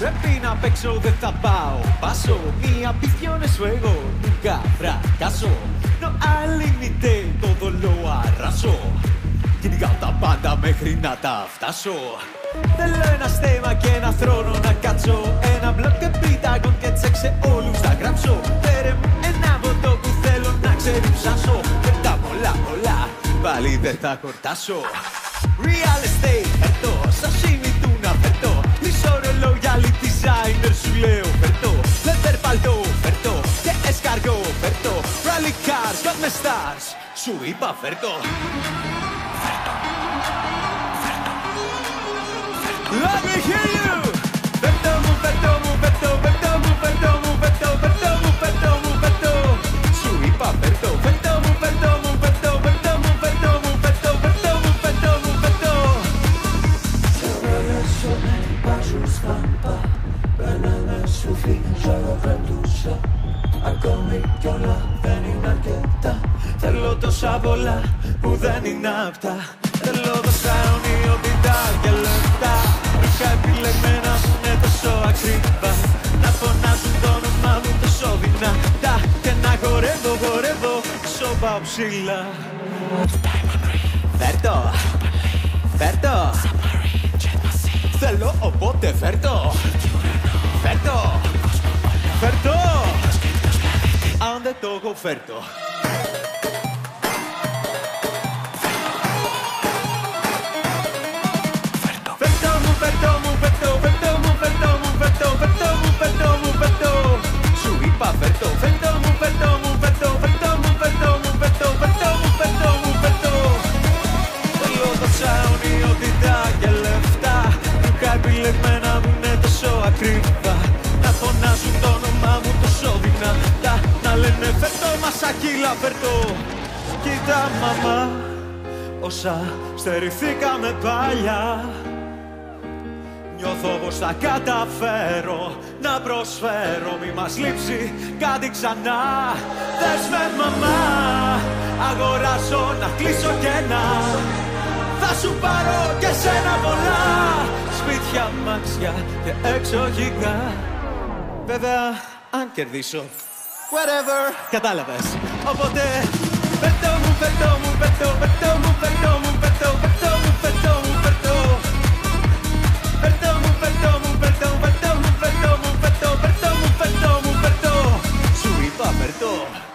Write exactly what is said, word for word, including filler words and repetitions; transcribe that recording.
Πρέπει να παίξω, δεν θα πάω. Paso, mi ambición es fuego, nunca fracaso. No hay límite, todo lo arraso. Κυνηγάω τα πάντα μέχρι να τα φτάσω. Θέλω ένα στέμα και ένα θρόνο να κάτσω. Ένα μπλοκ και πίταγον και τσέξε όλους θα γράψω. Φέρε μου ένα βοτό που θέλω να ξεριψάσω. Πετά πολλά πολλά, πάλι δεν θα χορτάσω. Real estate, φέρτο, sashimi του να φέρτο. Μισό ρολόγιαλι designer σου λέω φέρτο. Leather παλτό, φέρτο, και escargot, φέρτο. Rally cars, got me stars, σου είπα φέρτο. Let me hear you! Φέρτο μου, φέρτο μου, φέρτο, φέρτο μου, φέρτο μου, φέρτο, φέρτο μου, φέρτο μου, φέρτο. Σου είπα φέρτο, φέρτο μου, φέρτο μου, φέρτο, φέρτο μου, φέρτο μου, φέρτο, φέρτο μου, φέρτο μου, φέρτο. Σε βέλεσαι, βάζουν σκάμπα, μπαίνανε σου φύγω πετούσα. Ακόμη κι όλα δεν είναι αρκετά. Θέλω τόσα πολλά που δεν είναι απτά. Θέλω τόσα αιωνιότητα και λεπτά. Ρούχα επιλεγμένα που είναι τόσο ακριβά. Να φωνάζουν το όνομά μου τόσο δυνατά. Και να χορεύω, χορεύω, σώπα ψηλά. Φέρτο, φέρτο. Θέλω οπότε φέρτο. Φέρτο, φέρτο. Αν δεν το έχω φέρτο. Φέρτο μου, φέρτο μου, φέρτο, φέρτο μου, φέρτο μου, φέρτο, φέρτο μου, φέρτο μου, φέρτο. Σου είπα φέρτο, φέρτο μου, φέρτο μου, φέρτο, φέρτο μου, φέρτο μου, φέρτο, φέρτο μου, φέρτο μου, φέρτο. Θέλω τόσα αιωνιότητα και λεφτά. Ρούχα επιλεγμένα μου είναι τόσο ακριβά. Να φωνάζουν το όνομά μου τόσο δυνατά. Να λένε φέρτο μας ακύλα φέρτο. Κοίτα μαμά, όσα στερηθήκαμε παλιά. Νιώθω πως θα καταφέρω να προσφέρω. Μη μας λείψει κάτι ξανά. Δες με μαμά, αγοράζω να κλείσω κενά. Θα σου πάρω και σένα πολλά. Σπίτια, μάξια και εξοχικά. Βέβαια, αν κερδίσω, whatever, κατάλαβες. Οπότε, φέρτο μου, φέρτο μου, φέρτο, φέρτο μου, φέρτο μου, φέρτο, φέρτο μου, φέρτο μου, φέρτο. Φέρτο μου, φέρτο μου, φέρτο, φέρτο μου, φέρτο μου, φέρτο, φέρτο μου, φέρτο μου, φέρτο. Σου είπα φέρτο.